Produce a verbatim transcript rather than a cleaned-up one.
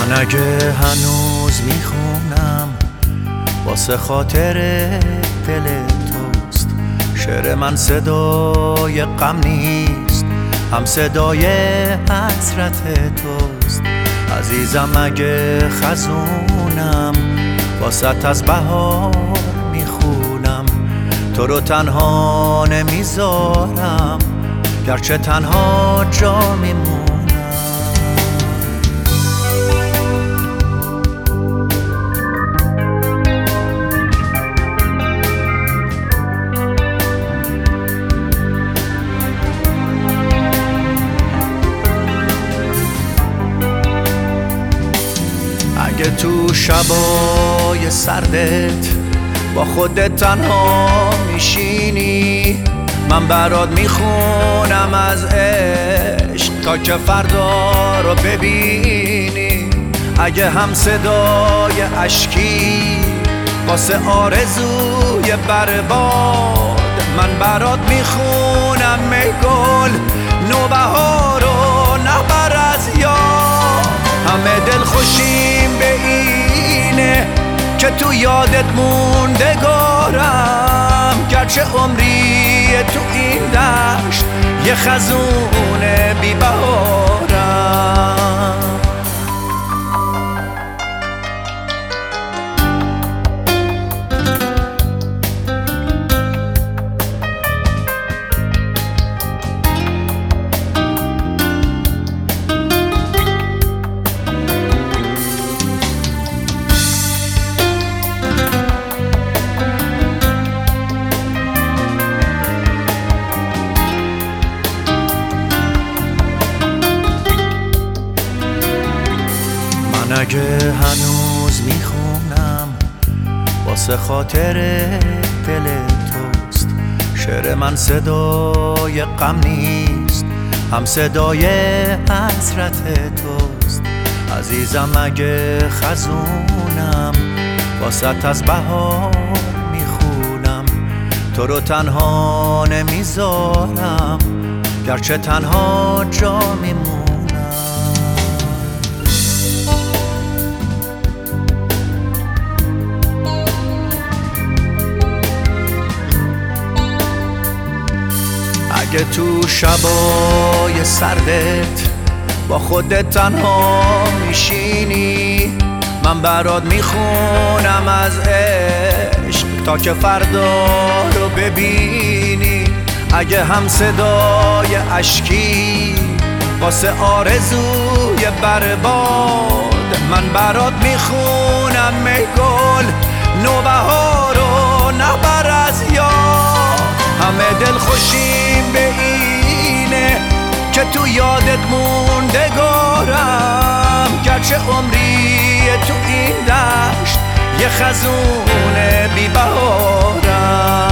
من اگه هنوز میخونم واسه خاطر دل توست، شعر من صدای غم نیست، هم صدای حسرت توست. عزیزم اگه خزونم واسه از بهار میخونم، تو رو تنها نمیذارم گرچه تنها جا میمونم. اگه تو شبای سردت با خودت تنها میشینی، من برات میخونم از عشق تا که فردا رو ببینی. اگه هم صدای اشکی واسه آرزوی برباد، من برات میخونم ای گل نوبهار رو نبر از یاد. همه دل خوشیم به اینه که تو یادت موندگارم، گرچه عمری تو این دشت یه خزون بی بهارم. اگه هنوز میخونم واسه خاطر دل توست، شعر من صدای غم نیست، هم صدای حسرت توست. عزیزم اگه خزونم واسه از بهار میخونم، تو رو تنها نمیذارم گرچه تنها جا میمونم. اگه تو شبای سردت با خودت تنها میشینی، من برات میخونم از عشق تا که فردا رو ببینی. اگه هم صدای اشکی واسه آرزوی برباد، من برات میخونم ای گل نوبهار رو نبر از یاد. همه دل خوشیم به اینه که تو یادت موندگارم، گرچه عمری تو این دشت یه خزون بی بهارم.